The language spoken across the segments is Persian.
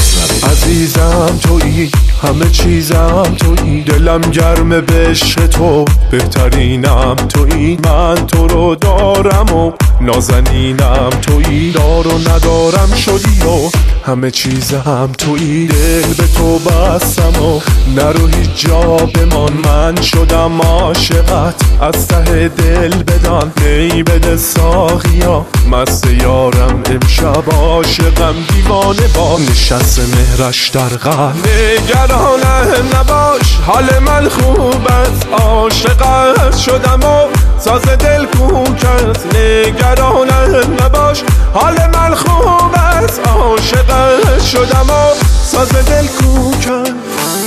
عزیزم تویی، همه چیزم تویی، دلم گرم به عشق تو، بهترینم تویی. من تو رو دارم و نازنینم تویی، دار و ندارم شدی و همه چیزم تویی. دل به تو بستم و نرو هیچ جا بمان، من شدم عاشقت، از ته دل بدان. می بده ساقیا، مست یارم امشب، عاشقم دیوانه با نشست مهرش در قلب. نگرانم نباش، حال من خوب است، عاشقت شدم و ساز دل کوک است. نگرانم نباش، حال من خوب است، عاشقت شدم و ساز دل کوک است.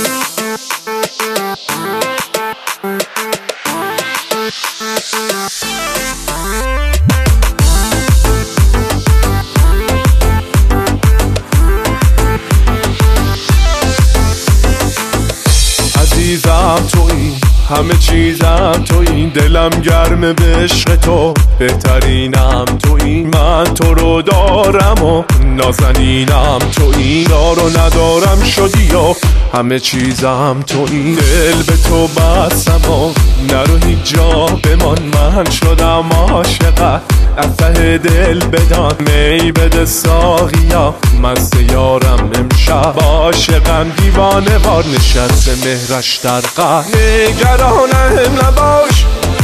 عزیزم تویی، همه چیزم تویی، دلم گرم به عشق تو، بهترینم تویی. من تو رو دارم و نازنینم تویی، دار و ندارم شدی و همه چیزم تویی. دل به تو بستم و نرو هیچ جا بمان، من شدم عاشقت، از ته دل بدان. می بده ساقیا، مست یارم امشب، عاشقم دیوانه وار، نشست مهرش در قلب. نگرانم نباش،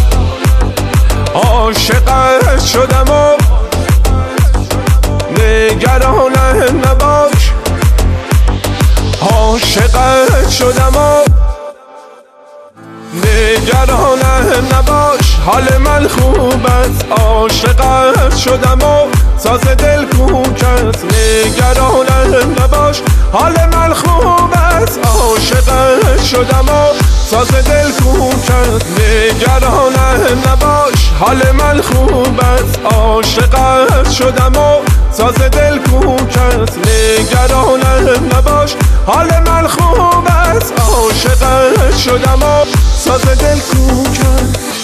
عاشقت شدم و نگرانم نباش، عاشقت شدم و نگرانم نباش، حال من خوب است، عاشقت شدم و ساز دل کوک است. نگرانم نباش، حال من خوب است، عاشقت شدم و ساز دل کوک است. نگرانم نباش، حال من خوب است، عاشقت شدم و ساز دل کوک است. نگرانم نباش، حال من خوب است، عاشقت شدم و ساز دل کوک است.